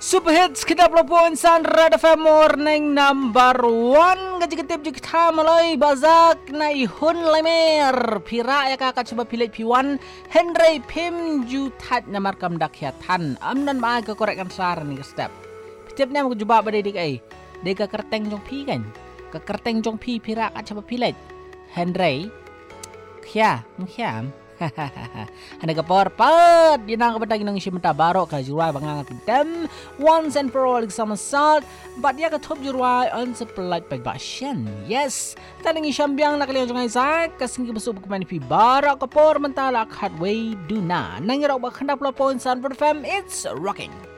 Super hits kita pelopon san Red FM morning number 1 gaji ketip je kita mulai bazak nai hun lemer pira ya kakak coba pilih P1 Henry Pim jutat namar kam dakyatan amnan ma ke korekkan saran ni step pitip ni aku coba berdedik deka kerteng jong pi kan ke kerteng jong pi pira kakak coba pilih Henry kya Handa kapor pat dinang kapatag nang isimenta barok ka jurai bangangat dem once and for all sama salt but dia katop jurai on supply pag basyan yes tanang isambyang nakaliang jong Isaac kasing kibusuk pagkuman pi barok kapor mentala hardway duna nang iraw ba khandap la point san for fam it's rocking.